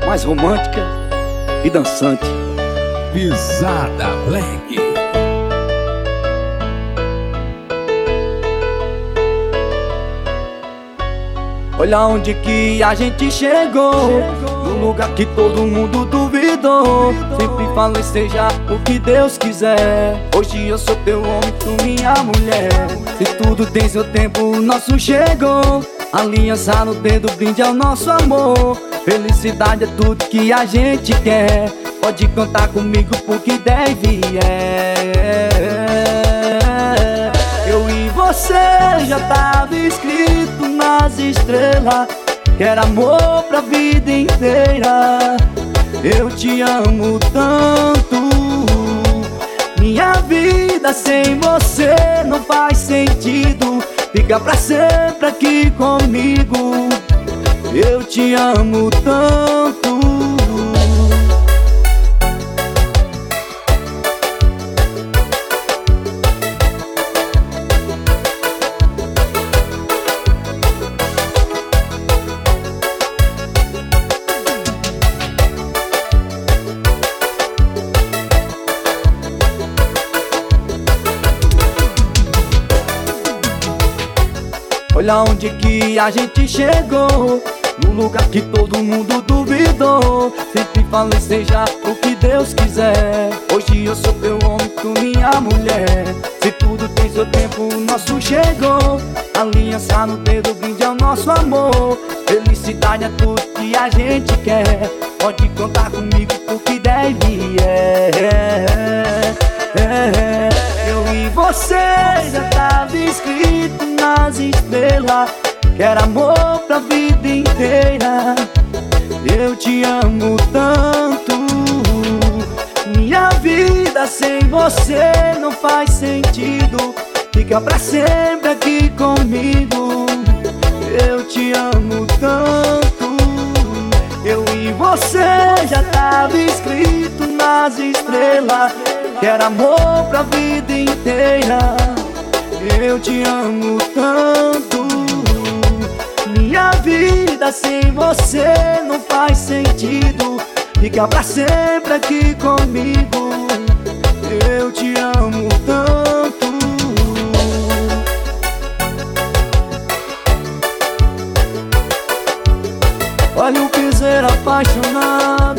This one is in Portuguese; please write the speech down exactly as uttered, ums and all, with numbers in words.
mais romântica e dançante. Pisada Black. Olha onde que a gente chegou, no lugar que todo mundo duvidou. Sempre falei seja o que Deus quiser. Hoje eu sou teu homem, tu minha mulher. Se tudo tem seu tempo, o nosso chegou. Aliança no dedo, brinde ao nosso amor. Felicidade é tudo que a gente quer. Pode contar comigo porque deve é. Eu e você já tava escrito nas estrelas que era amor pra vida inteira. Eu te amo tanto, minha vida sem você não faz sentido. Fica pra sempre aqui comigo. Eu te amo tanto. Olha onde que a gente chegou, no lugar que todo mundo duvidou. Sempre falei seja o que Deus quiser. Hoje eu sou teu homem, tu minha mulher. Se tudo tem seu tempo, o nosso chegou. Aliança no dedo, brinde ao nosso amor. Felicidade é tudo que a gente quer. Pode contar comigo porque deve é, é, é. Eu e você já tava escrito nas estrelas que era amor pra vida inteira. Eu te amo tanto, minha vida sem você não faz sentido. Fica pra sempre aqui comigo. Eu te amo tanto. Eu e você já tava escrito nas estrelas que era amor pra vida inteira. Eu te amo tanto, minha vida sem você não faz sentido. Fica pra sempre aqui comigo. Eu te amo tanto. Olha o piseiro apaixonado.